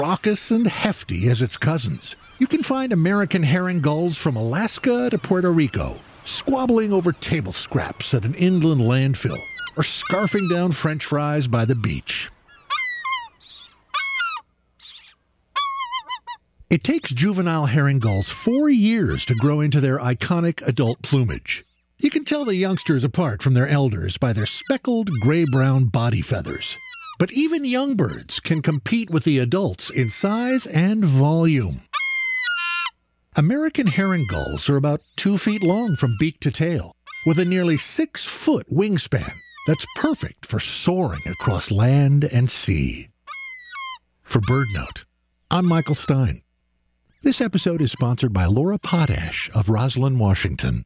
raucous and hefty as its cousins. You can find American herring gulls from Alaska to Puerto Rico, squabbling over table scraps at an inland landfill, or scarfing down French fries by the beach. It takes juvenile herring gulls 4 years to grow into their iconic adult plumage. You can tell the youngsters apart from their elders by their speckled gray-brown body feathers. But even young birds can compete with the adults in size and volume. American herring gulls are about 2 feet long from beak to tail, with a nearly 6-foot wingspan that's perfect for soaring across land and sea. For BirdNote, I'm Michael Stein. This episode is sponsored by Laura Potash of Roslyn, Washington.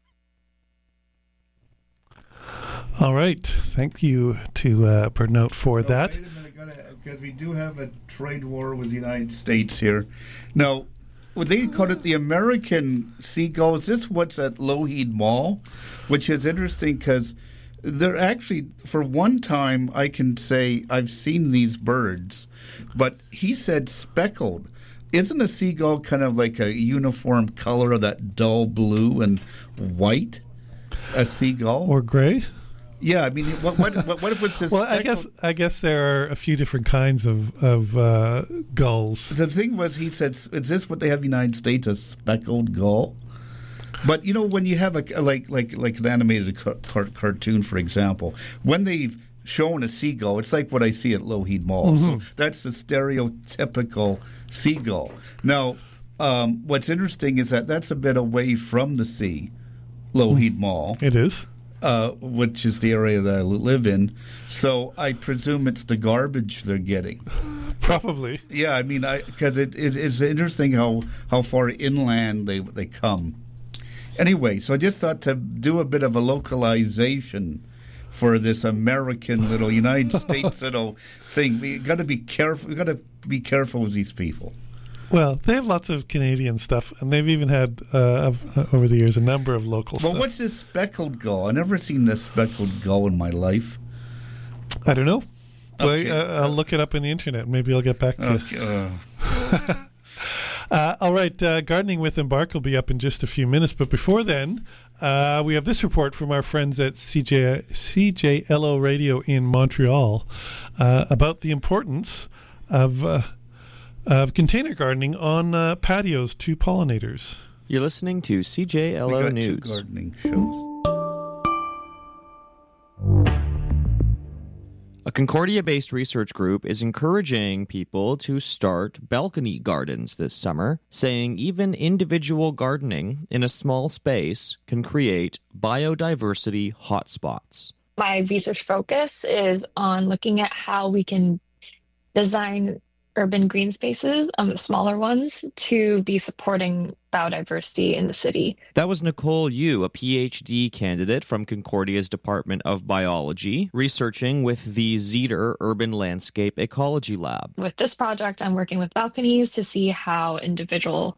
All right. Thank you to BirdNote for that. Wait a minute, because we do have a trade war with the United States here. Now, they call it the American seagull. Is this what's at Lougheed Mall? Which is interesting because they're actually, for one time, I can say I've seen these birds, but he said speckled. Isn't a seagull kind of like a uniform color of that dull blue and white? A seagull? Or gray? Yeah, I mean, what if it's this? Well, I guess there are a few different kinds of gulls. The thing was, he said, "Is this what they have in the United States? A speckled gull?" But you know, when you have like an animated cartoon, for example, when they've shown a seagull, it's like what I see at Lougheed Mall. Mm-hmm. So that's the stereotypical seagull. Now, what's interesting is that that's a bit away from the sea, Lougheed Mall. It is. Which is the area that I live in. So I presume it's the garbage they're getting. Probably. Yeah, I mean, because it's interesting how far inland they come. Anyway, so I just thought to do a bit of a localization for this American little United States little thing. We got to be careful. We got to be careful with these people. Well, they have lots of Canadian stuff, and they've even had, over the years, a number of local stuff. Well, what's this speckled gull? I've never seen this speckled gull in my life. I don't know. Okay. I'll look it up in the internet. Maybe I'll get back to you. All right, Gardening with Embark will be up in just a few minutes. But before then, we have this report from our friends at CJLO Radio in Montreal about the importance of container gardening on patios to pollinators. You're listening to CJLO we got News. 2 gardening shows. A Concordia-based research group is encouraging people to start balcony gardens this summer, saying even individual gardening in a small space can create biodiversity hotspots. My research focus is on looking at how we can design urban green spaces, smaller ones, to be supporting biodiversity in the city. That was Nicole Yu, a PhD candidate from Concordia's Department of Biology, researching with the Zeder Urban Landscape Ecology Lab. With this project, I'm working with balconies to see how individual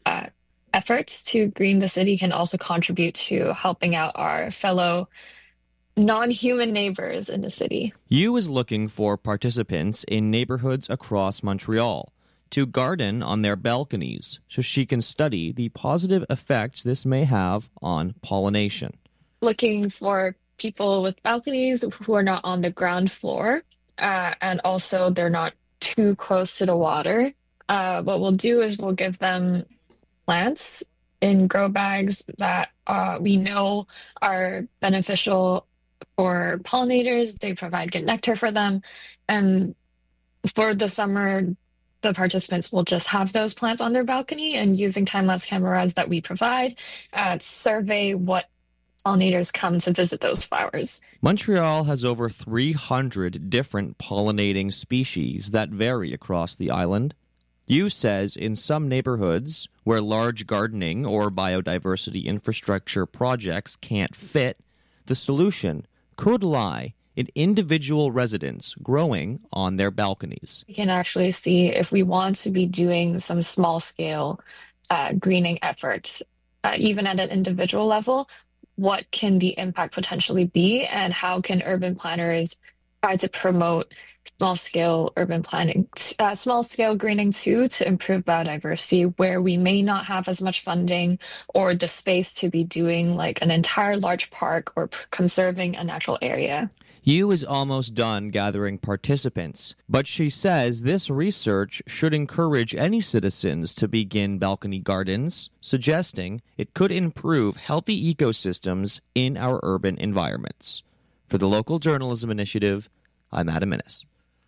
efforts to green the city can also contribute to helping out our fellow non-human neighbors in the city. Yu is looking for participants in neighborhoods across Montreal to garden on their balconies so she can study the positive effects this may have on pollination. Looking for people with balconies who are not on the ground floor, and also they're not too close to the water. What we'll do is we'll give them plants in grow bags that we know are beneficial for pollinators. They provide good nectar for them. And for the summer, the participants will just have those plants on their balcony and using time-lapse cameras that we provide, survey what pollinators come to visit those flowers. Montreal has over 300 different pollinating species that vary across the island. Yu says in some neighborhoods where large gardening or biodiversity infrastructure projects can't fit, the solution could lie in individual residents growing on their balconies. We can actually see if we want to be doing some small-scale greening efforts, even at an individual level, what can the impact potentially be, and how can urban planners try to promote small-scale urban planning, small-scale greening too, to improve biodiversity where we may not have as much funding or the space to be doing like an entire large park or conserving a natural area. Yu is almost done gathering participants, but she says this research should encourage any citizens to begin balcony gardens, suggesting it could improve healthy ecosystems in our urban environments. For the Local Journalism Initiative, I'm Adam Innes.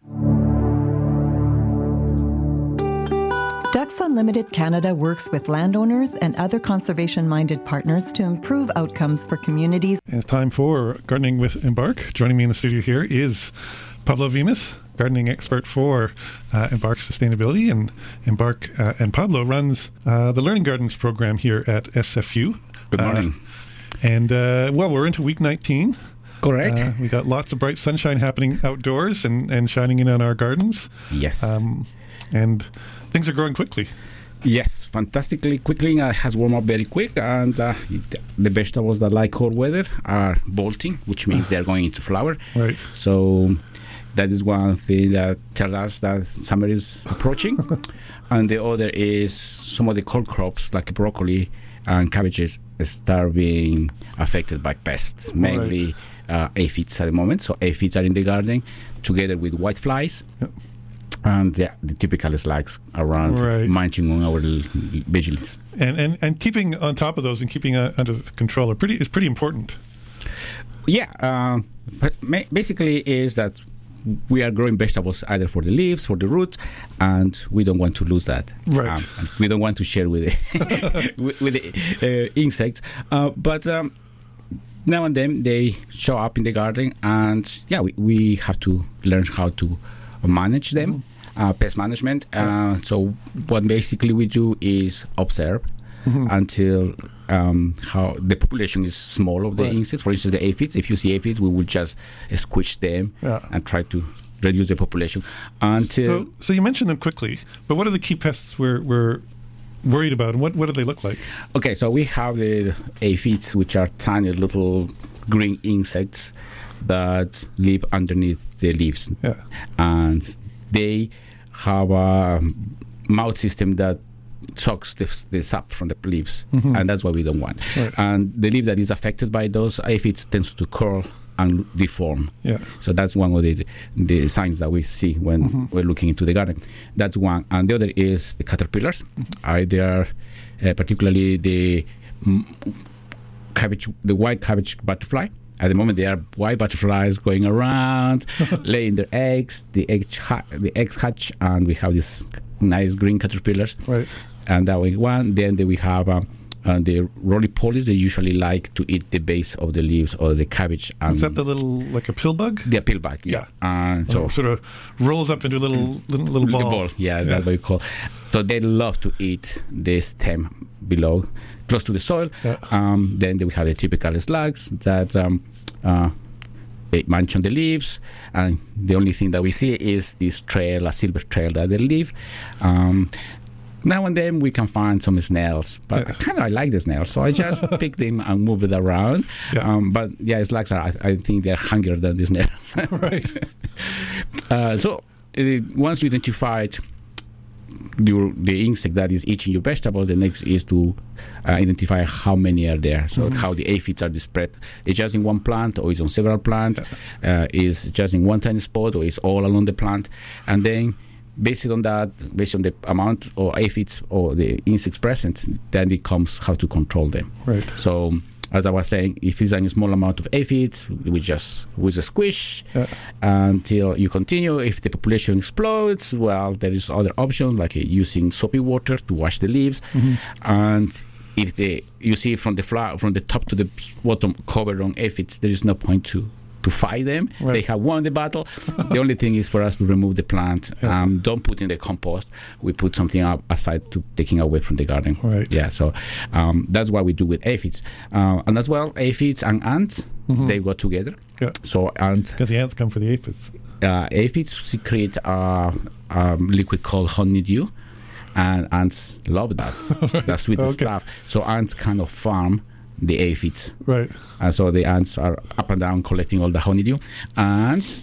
Ducks Unlimited Canada works with landowners and other conservation-minded partners to improve outcomes for communities. It's time for Gardening with Embark. Joining me in the studio here is Pablo Vimes, gardening expert for Embark Sustainability. And Embark and Pablo runs the Learning Gardens program here at SFU. Good morning. Well, we're into week 19. Correct. We got lots of bright sunshine happening outdoors and shining in on our gardens. Yes. And things are growing quickly. Yes, fantastically quickly. It has warmed up very quick, and the vegetables that like cold weather are bolting, which means they're going into flower. Right. So that is one thing that tells us that summer is approaching. And the other is some of the cold crops like broccoli and cabbages start being affected by pests, mainly aphids at the moment. So aphids are in the garden together with whiteflies. Yep. And the typical slugs around munching on our veggies. And keeping on top of those and keeping under control is pretty important. Yeah, but basically is that we are growing vegetables either for the leaves, for the roots, and we don't want to lose that. Right. And we don't want to share with the insects. But now and then they show up in the garden, and we have to learn how to manage them. Pest management. So what basically we do is observe until how the population is small of the insects. For instance, the aphids. If you see aphids, we will just squish them and try to reduce the population until. So you mentioned them quickly, but what are the key pests we're worried about, and what do they look like? Okay, so we have the aphids, which are tiny little green insects that live underneath the leaves, and they have a mouth system that sucks the sap from the leaves, and that's what we don't want. Right. And the leaf that is affected by those aphids tends to curl and deform. Yeah. So that's one of the signs that we see when we're looking into the garden. That's one. And the other is the caterpillars. They are particularly the white cabbage butterfly. At the moment, there are white butterflies going around, laying their eggs. The eggs hatch, and we have these nice green caterpillars. Right. And that way one. Then we have the roly-polies. They usually like to eat the base of the leaves or the cabbage. Is that the little, like a pill bug? The pill bug, yeah. And so sort of rolls up into a little ball. Yeah, that's what we call. So they love to eat the stem below, close to the soil. Yeah. Then we have the typical slugs that they munch on the leaves, and the only thing that we see is this trail, a silver trail that they leave. Now and then we can find some snails, but I like the snails, so I just pick them and move it around. Yeah. But slugs are, I think they're hungrier than the snails. Right. So once you identified the insect that is eating your vegetables, the next is to identify how many are there. So how the aphids are spread. It's just in one plant, or it's on several plants. Is just in one tiny spot, or it's all along the plant. And then based on the amount of aphids or the insects present, then it comes how to control them. Right. So as I was saying, if it's a small amount of aphids, we just with a squish until you continue. If the population explodes, well, there is other options like using soapy water to wash the leaves, and if you see from the top to the bottom covered on aphids, there is no point to fight them. Right. They have won the battle. The only thing is for us to remove the plant. Don't put in the compost. We put something up aside to taking away from the garden. Right. Yeah. So that's what we do with aphids, and as well aphids and ants. They go together. Yeah. So ants. Because the ants come for the aphids. Aphids secrete a liquid called honeydew, and ants love that. That sweet stuff. So ants kind of farm the aphids. Right. And so the ants are up and down collecting all the honeydew. And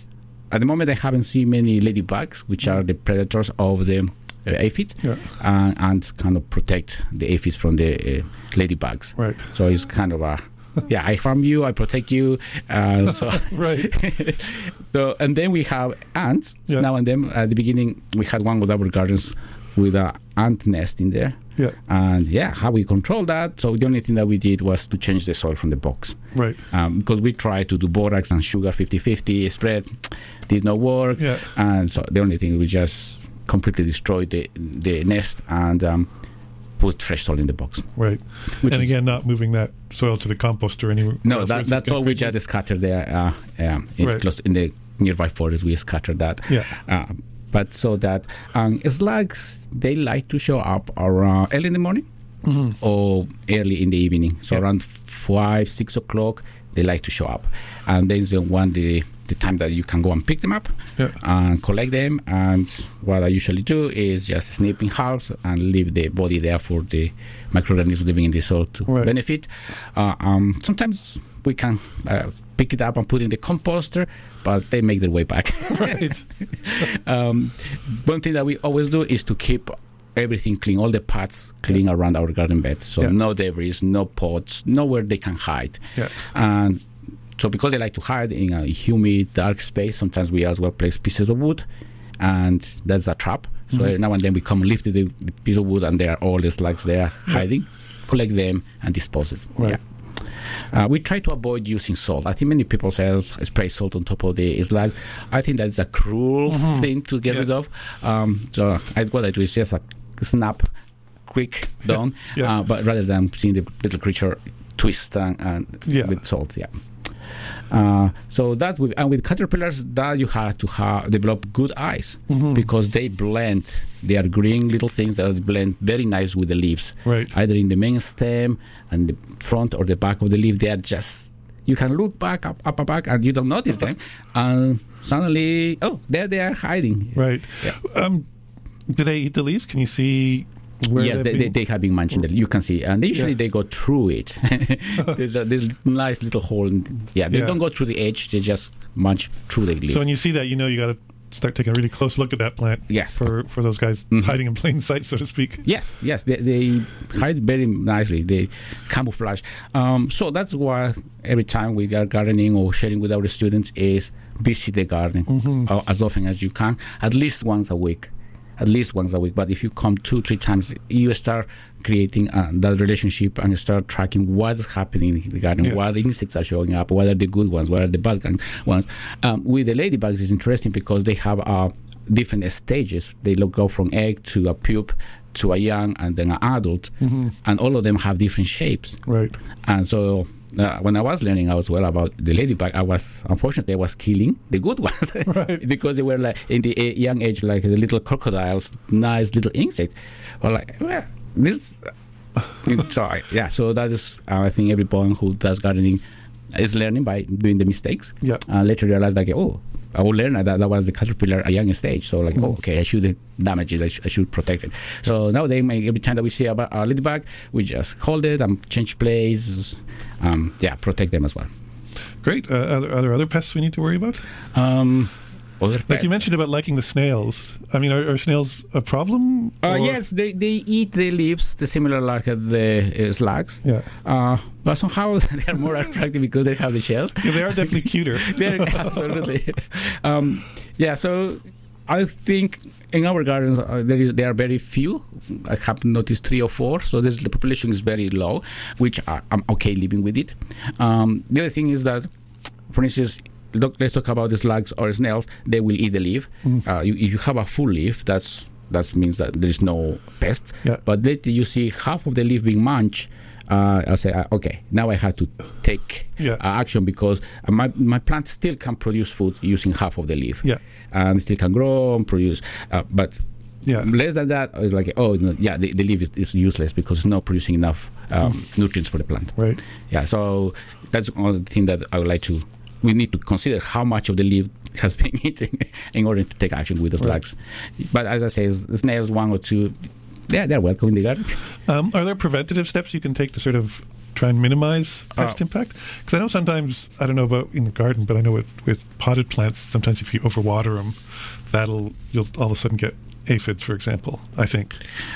at the moment, I haven't seen many ladybugs, which are the predators of the aphids, and kind of protect the aphids from the ladybugs. Right. So it's kind of a I farm you, I protect you. So right. So, and then we have ants. So now and then, at the beginning, we had one of our gardens with an ant nest in there. Yeah. And how we control that? So the only thing that we did was to change the soil from the box. Right. Because we tried to do borax and sugar 50-50 spread, did not work. Yeah. And so the only thing, we just completely destroyed the nest and put fresh soil in the box. Right. And again, not moving that soil to the compost or anywhere. No, that's all we just scattered there. Close in the nearby forest, we scattered that. Yeah. But so that slugs, they like to show up around early in the morning or early in the evening. So around 5-6 o'clock, they like to show up. And then the time that you can go and pick them up and collect them. And what I usually do is just snip in halves and leave the body there for the microorganisms living in the soil to benefit. Sometimes we can pick it up and put it in the composter, but they make their way back. Right. One thing that we always do is to keep everything clean, all the pots clean around our garden bed. So no debris, no pots, nowhere they can hide. Yeah. And so because they like to hide in a humid, dark space, sometimes we as well place pieces of wood, and that's a trap. So now and then we come lift the piece of wood, and there are all the slugs there hiding, collect them, and dispose it. Right. Yeah. We try to avoid using salt. I think many people say spray salt on top of the slugs. I think that's a cruel thing to get rid of. So what I do is just a snap, quick, done. But rather than seeing the little creature twist and with salt, so that with caterpillars, that you have to develop good eyes because they blend. They are green little things that blend very nice with the leaves. Right. Either in the main stem and the front or the back of the leaf, they are just. You can look back up, and you don't notice them, and suddenly, there they are hiding. Right. Yeah. Do they eat the leaves? Can you see? Yes, they have been munching. You can see, and usually they go through it. There's this nice little hole. They don't go through the edge. They just munch through the leaf. So when you see that, you got to start taking a really close look at that plant. Yes, for those guys hiding in plain sight, so to speak. Yes, they hide very nicely. They camouflage. So that's why every time we are gardening or sharing with our students is visit the garden as often as you can, at least once a week. But if you come 2-3 times, you start creating that relationship and start tracking what's happening in the garden, what insects are showing up, what are the good ones, what are the bad ones. With the ladybugs, it's interesting because they have different stages. They go from egg to a pupa to a young and then an adult, and all of them have different shapes. Right. And so when I was learning as well about the ladybug, I was killing the good ones because they were like in the young age, like the little crocodiles, nice little insects. Or this. So that is, I think everyone who does gardening is learning by doing the mistakes. Yeah. Later realize I will learn that was the caterpillar at a young stage. So I shouldn't damage it. I should protect it. So now every time that we see a ladybug, we just hold it and change place. Protect them as well. Great. Are there other pests we need to worry about? Like you mentioned about liking the snails. I mean, are snails a problem? Yes, they eat the leaves, similar like the slugs. Yeah. But somehow they are more attractive because they have the shells. Yeah, they are definitely cuter. Absolutely. So I think in our gardens there are very few. I have noticed 3 or 4. So the population is very low, which I'm okay living with it. The other thing is that, for instance, let's talk about the slugs or snails. They will eat the leaf. If you have a full leaf, that means that there is no pests. Yeah. But later you see half of the leaf being munched. I'll say, okay, now I have to take action because my plant still can produce food using half of the leaf. Yeah. And still can grow and produce. But less than that, it's like, the leaf is useless because it's not producing enough nutrients for the plant. Right. Yeah, so that's one thing that I would like to. We need to consider how much of the leaf has been eaten in order to take action with the slugs. But as I say, the snails, 1 or 2, they're welcome in the garden. Are there preventative steps you can take to sort of try and minimize pest impact? Because I know sometimes, I don't know about in the garden, but I know with potted plants, sometimes if you overwater them, you'll all of a sudden get aphids, for example, I think.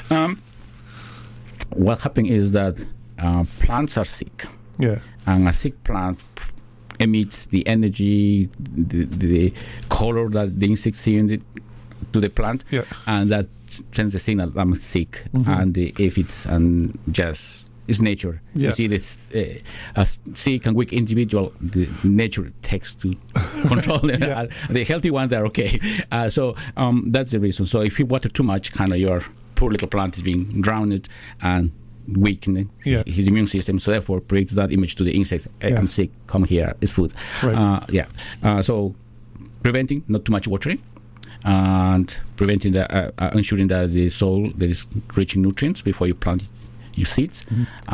What happens is that plants are sick. Yeah. And a sick plant emits the energy, the color that the insects see to the plant, and that sends the signal that I'm sick, and the aphids and just it's nature. You see this a sick and weak individual, the nature takes to control them. The healthy ones are okay. So that's the reason. So if you water too much, kind of your poor little plant is being drowned and weakening his immune system, so therefore breaks that image to the insects. I'm sick, come here, it's food. Right. So preventing not too much watering, and preventing ensuring that the soil that is rich in nutrients before you plant your seeds.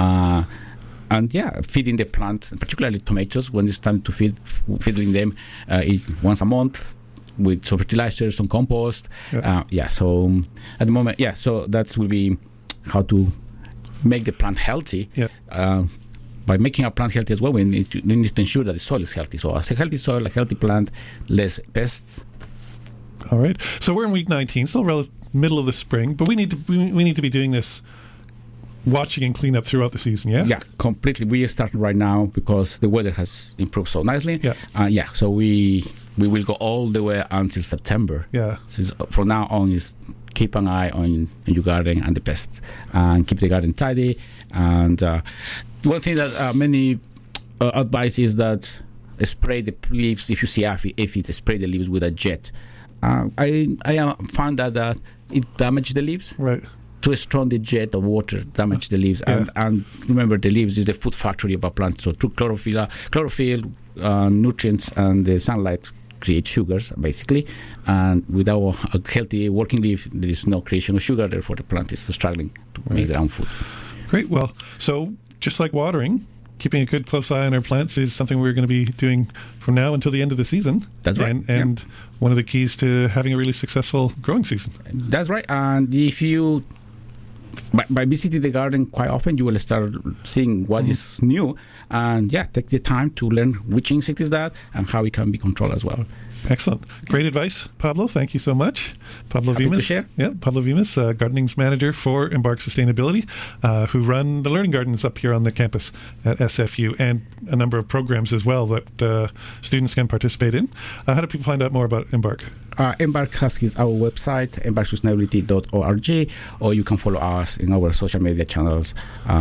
And feeding the plant, particularly tomatoes, when it's time to feeding them once a month with some fertilizers, some compost. So at the moment, so that will be how to make the plant healthy. By making a plant healthy as well, we need to ensure that the soil is healthy. So as a healthy soil, a healthy plant, less pests. All right. So we're in week 19, still middle of the spring, but we need to be doing this watching and clean up throughout the season, yeah? Yeah, completely. We are starting right now because the weather has improved so nicely. So we will go all the way until September. So from now on is keep an eye on your garden and the pests, and keep the garden tidy. And one thing that many advise is that spray the leaves. If you see aphids, spray the leaves with a jet. I found that it damages the leaves. Right. Too strong the jet of water damage the leaves, and remember, the leaves is the food factory of a plant. So through chlorophyll, nutrients, and the sunlight create sugars basically, and without a healthy working leaf, there is no creation of sugar. Therefore, the plant is struggling to make their own food. Great. Well, so just like watering, keeping a good close eye on our plants is something we're going to be doing from now until the end of the season. That's right. And one of the keys to having a really successful growing season. That's right. And if you by visiting the garden quite often, you will start seeing what is new, and take the time to learn which insect is that and how it can be controlled as well. Excellent. Great advice, Pablo. Thank you so much. Pablo Happy Vimas. to share. Yeah, Pablo Vimas, gardening's manager for Embark Sustainability, who run the learning gardens up here on the campus at SFU, and a number of programs as well that students can participate in. How do people find out more about Embark? Embark has our website, embarksustainability.org, or you can follow us in our social media channels,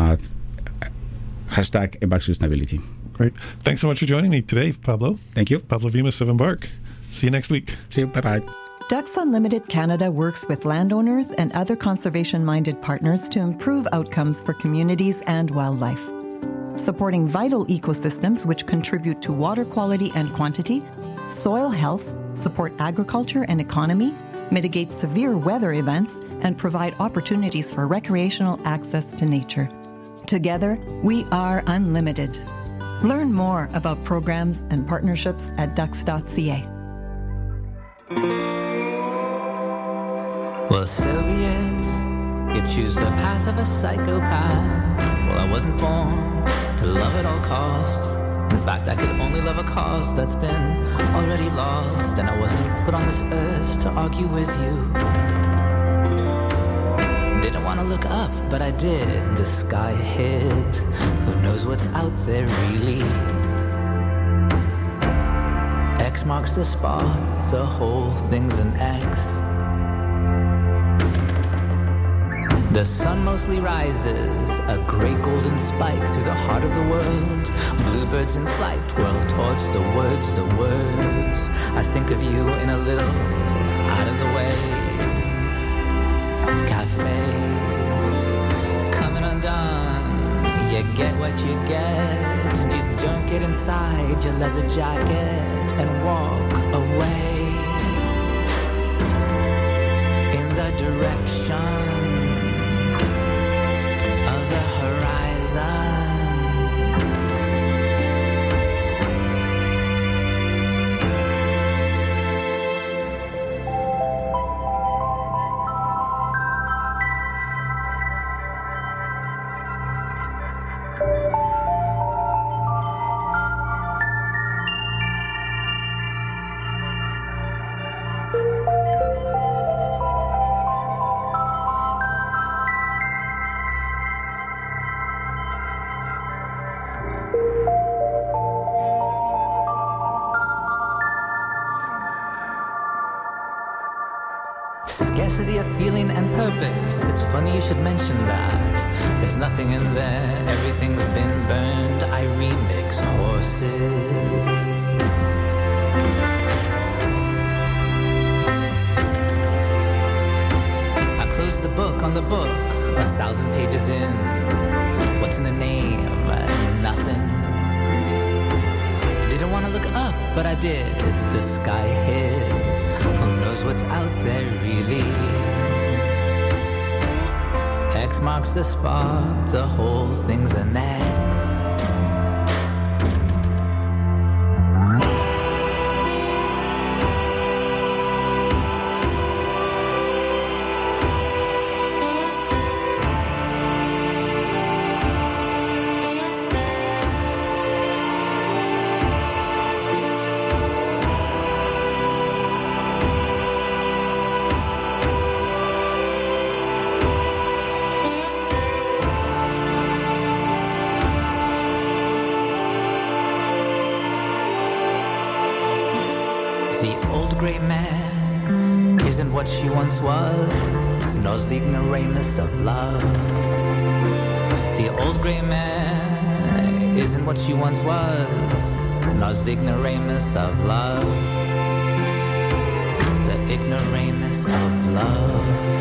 hashtag Embark Sustainability. Great. Thanks so much for joining me today, Pablo. Thank you. Pablo Vimas of Embark. See you next week. See you. Bye-bye. Ducks Unlimited Canada works with landowners and other conservation-minded partners to improve outcomes for communities and wildlife. Supporting vital ecosystems which contribute to water quality and quantity, soil health, support agriculture and economy, mitigate severe weather events, and provide opportunities for recreational access to nature. Together, we are unlimited. Learn more about programs and partnerships at ducks.ca. Well, so be it. You choose the path of a psychopath. Well, I wasn't born to love at all costs. In fact, I could only love a cause that's been already lost. And I wasn't put on this earth to argue with you. Didn't want to look up, but I did. The sky hid. Who knows what's out there really? X marks the spot. The whole thing's an X. The sun mostly rises, a gray golden spike through the heart of the world. Bluebirds in flight whirl towards the words, the words. I think of you in a little out of the way cafe, coming undone. You get what you get, and you don't get inside your leather jacket and walk away in the direction of the horizon. city of feeling and purpose. It's funny you should mention that. There's nothing in there, everything's been burned. I remix horses. I closed the book on the book, 1,000 pages in. What's in the name? Nothing. Didn't want to look up, but I did. The sky hid. Who knows what's out there really? X marks the spot, the whole thing's an X. Great man isn't what she once was, knows the ignoramus of love. The old gray man isn't what she once was, knows the ignoramus of love. The ignoramus of love.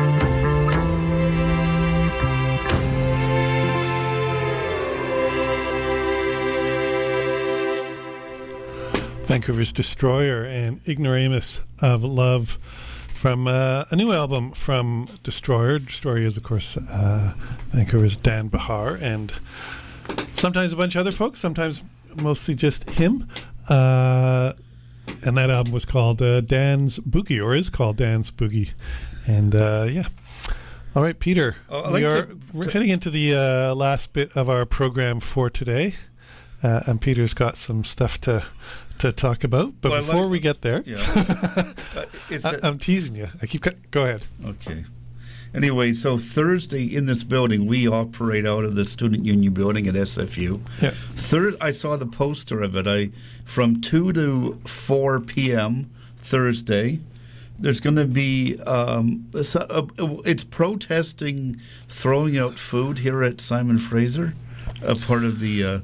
Vancouver's Destroyer and Ignoramus of Love from a new album from Destroyer. Destroyer is, of course, Vancouver's Dan Behar, and sometimes a bunch of other folks, sometimes mostly just him. And that album was called Dan's Boogie, or is called Dan's Boogie. And yeah. All right, Peter, we're heading into the last bit of our program for today. And Peter's got some stuff to talk about, but before we get there, I'm teasing you. Go ahead. Okay. Anyway, so Thursday in this building, we operate out of the Student Union building at SFU. Yeah. I saw the poster of it. From 2 to 4 p.m. Thursday, there's going to be it's protesting throwing out food here at Simon Fraser, a part of the.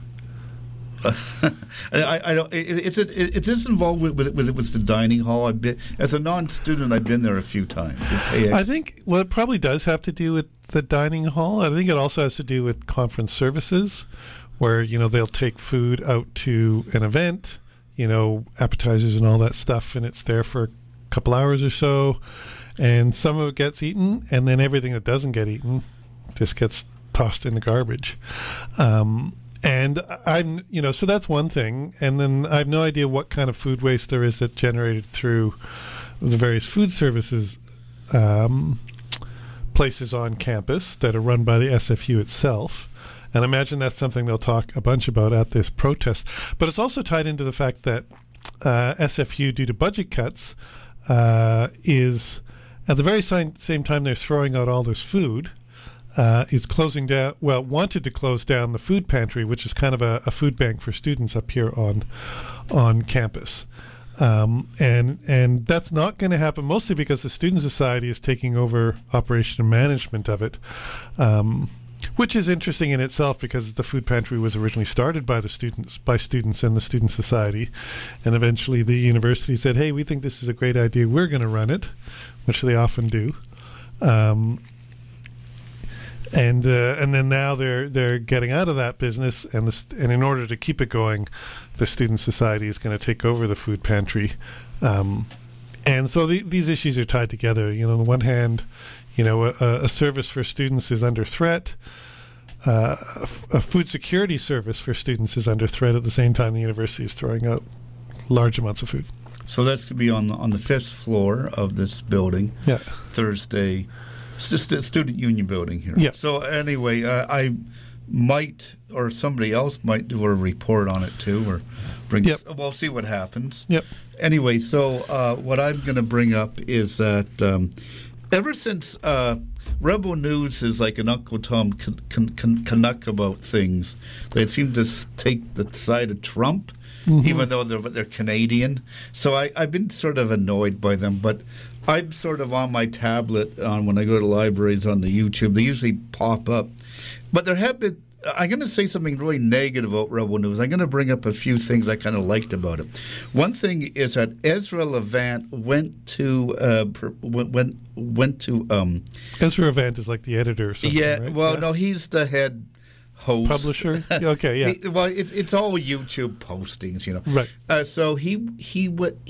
I don't. It's involved with the dining hall. As a non-student, I've been there a few times. I think it probably does have to do with the dining hall. I think it also has to do with conference services, where they'll take food out to an event, appetizers and all that stuff, and it's there for a couple hours or so, and some of it gets eaten, and then everything that doesn't get eaten just gets tossed in the garbage. And I'm, so that's one thing. And then I have no idea what kind of food waste there is that's generated through the various food services places on campus that are run by the SFU itself. And I imagine that's something they'll talk a bunch about at this protest. But it's also tied into the fact that SFU, due to budget cuts, is at the very same time they're throwing out all this food, is closing down, wanted to close down the food pantry, which is kind of a food bank for students up here on campus. And that's not going to happen, mostly because the Student Society is taking over operation and management of it, which is interesting in itself because the food pantry was originally started by students and the Student Society, and eventually the university said, hey, we think this is a great idea, we're going to run it, which they often do. And then now they're getting out of that business, and in order to keep it going, the Student Society is going to take over the food pantry, and so these issues are tied together. On the one hand, a service for students is under threat. A food security service for students is under threat at the same time the university is throwing out large amounts of food. So that's going to be on the 5th floor of this building. Yeah. Thursday. It's just a Student Union building here. Yeah. So anyway, I might, or somebody else might, do a report on it too, or bring. Yep. We'll see what happens. Yep. Anyway, so what I'm going to bring up is that ever since Rebel News is like an Uncle Tom Canuck about things, they seem to take the side of Trump, even though they're Canadian. So I've been sort of annoyed by them, but I'm sort of on my tablet when I go to libraries on the YouTube. They usually pop up. But there have been, I'm going to say something really negative about Rebel News. I'm going to bring up a few things I kind of liked about it. One thing is that Ezra Levant went to Ezra Levant is like the editor or something, right? Well, no, he's the head host. Publisher? Okay, yeah. It's all YouTube postings, Right. So he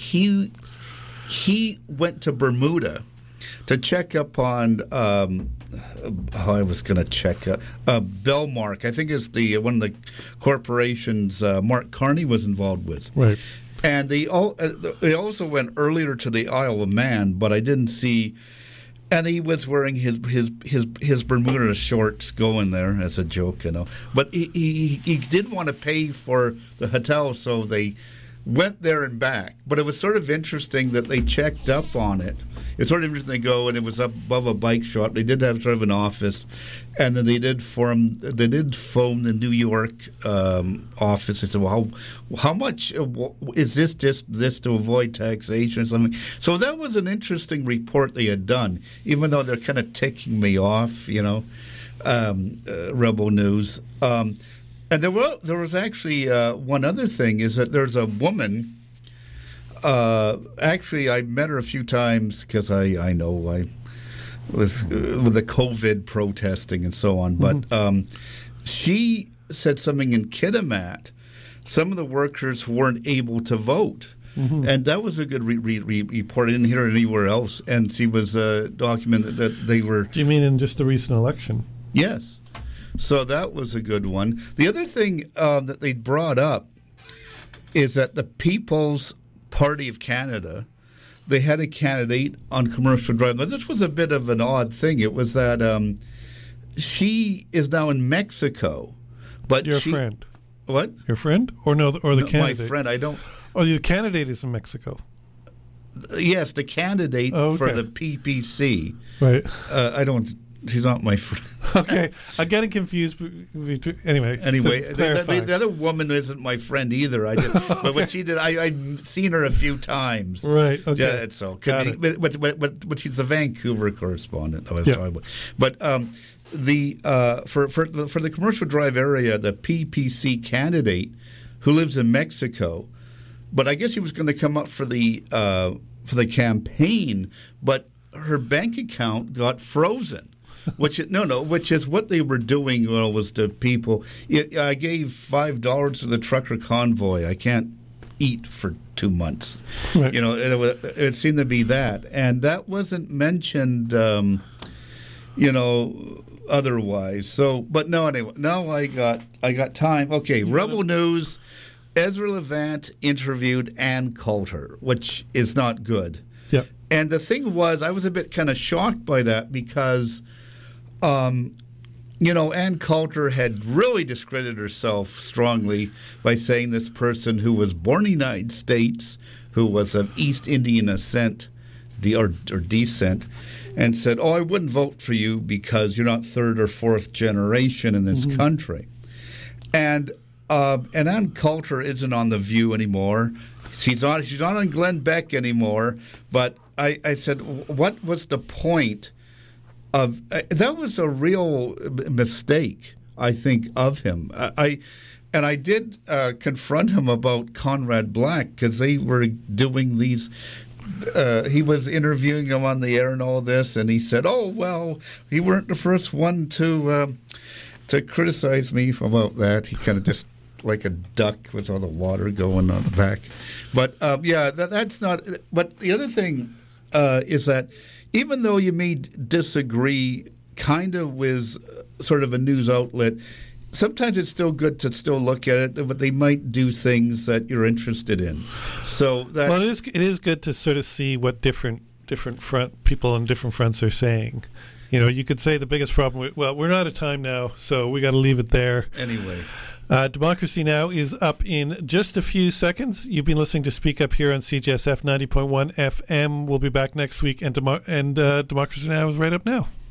went to Bermuda to check up on I was going to check Bellmark. I think it's one of the corporations Mark Carney was involved with. Right. And they also went earlier to the Isle of Man, but I didn't see. And he was wearing his Bermuda shorts going there as a joke, But he didn't want to pay for the hotel, so they went there and back. But it was sort of interesting that they checked up on it. It's sort of interesting to go, and it was up above a bike shop. They did have sort of an office, and then they did phone the New York office and said, well, how much is this to avoid taxation or something? So that was an interesting report they had done, even though they're kind of ticking me off, Rebel News. And there was actually one other thing, is that there's a woman. Actually, I met her a few times because I know I was with the COVID protesting and so on. But she said something in Kitimat. Some of the workers weren't able to vote. And that was a good report. I didn't hear it anywhere else. And she was documented that they were... Do you mean in just the recent election? Yes. So that was a good one. The other thing that they brought up is that the People's Party of Canada, they had a candidate on Commercial Drive. Now, this was a bit of an odd thing. It was that she is now in Mexico. But your friend. What? Your friend? Or the candidate? My friend. I don't... Oh, the candidate is in Mexico. Yes, the candidate for the PPC. Right. I don't... She's not my friend. Okay, I'm getting confused. Anyway, the other woman isn't my friend either. But what she did, I've seen her a few times. Right. Okay. Yeah, so but she's a Vancouver correspondent. For the Commercial Drive area, the PPC candidate who lives in Mexico, but I guess he was going to come up for the campaign, but her bank account got frozen. Which is what they were doing. Was to people. I gave $5 to the trucker convoy. I can't eat for 2 months. Right. It seemed to be that, and that wasn't mentioned. Otherwise. So, but no. Anyway, now I got time. Okay, Rebel News. Ezra Levant interviewed Ann Coulter, which is not good. Yep. And the thing was, I was a bit kind of shocked by that because. Ann Coulter had really discredited herself strongly by saying this person who was born in the United States, who was of East Indian descent, and said, I wouldn't vote for you because you're not third or fourth generation in this country. And Ann Coulter isn't on The View anymore. She's not on Glenn Beck anymore. But I said, what was the point? That was a real mistake, I think, of him. I did confront him about Conrad Black because they were doing these. He was interviewing him on the air and all this, and he said, "Oh well, he weren't the first one to criticize me about that." He kind of just like a duck with all the water going on the back. But that's not. But the other thing is that. Even though you may disagree kind of with sort of a news outlet, sometimes it's still good to still look at it, but they might do things that you're interested in. So it is good to sort of see what different people on different fronts are saying. You could say the biggest problem, we're not out of time now, so we got to leave it there. Anyway. Democracy Now! Is up in just a few seconds. You've been listening to Speak Up here on CJSF 90.1 FM. We'll be back next week, and Democracy Now! Is right up now.